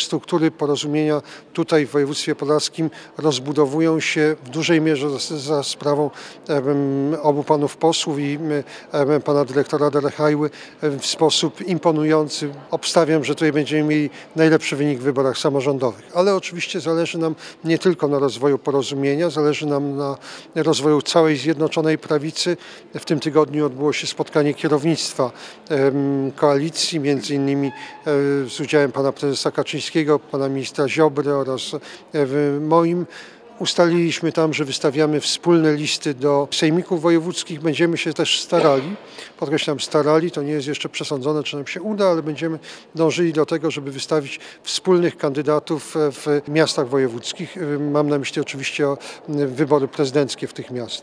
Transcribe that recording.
struktury porozumienia tutaj w województwie podlaskim rozbudowują się w dużej mierze za sprawą obu panów posłów i pana dyrektora Derechajły w sposób imponujący. Obstawiam, że tutaj będziemy mieli najlepszy wynik w wyborach samorządowych. Ale oczywiście zależy nam nie tylko na rozwoju porozumienia, zależy nam na rozwoju całej Zjednoczonej Prawicy. W tym tygodniu odbyło się spotkanie kierownictwa koalicji, między innymi z udziałem pana prezesa Kaczyńskiego, pana ministra Ziobry oraz moim. Ustaliliśmy tam, że wystawiamy wspólne listy do sejmików wojewódzkich. Będziemy się też starali, podkreślam starali, to nie jest jeszcze przesądzone, czy nam się uda, ale będziemy dążyli do tego, żeby wystawić wspólnych kandydatów w miastach wojewódzkich. Mam na myśli oczywiście wybory prezydenckie w tych miastach.